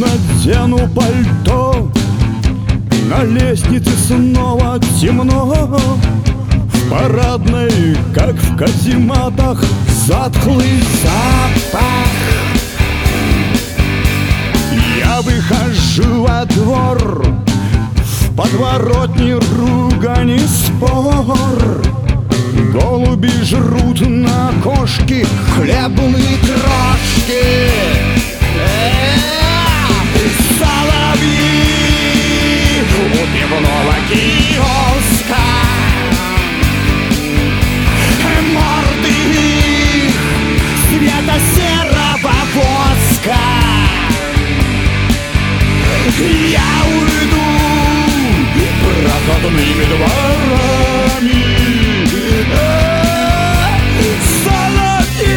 надену пальто. На лестнице снова темно. В парадной, как в казематах, затхлый запах. Я выхожу во двор, в подворотне ругань и спор. Голуби жрут на окошке хлебные крошки. Соловьи у пивного киоска. Морды их светло-серого воска. Я уйду проходными дворами. Соловьи,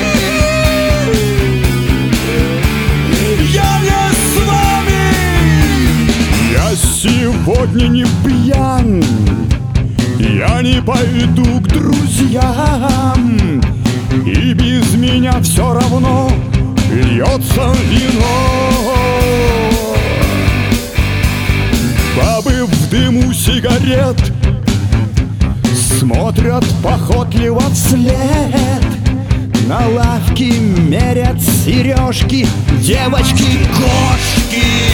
я не с вами. Я сегодня не пьян, я не пойду к друзьям, и без меня все равно льется вино. Бабы в дыму сигарет смотрят похотливо вслед. На лавке мерят сережки девочки-кошки.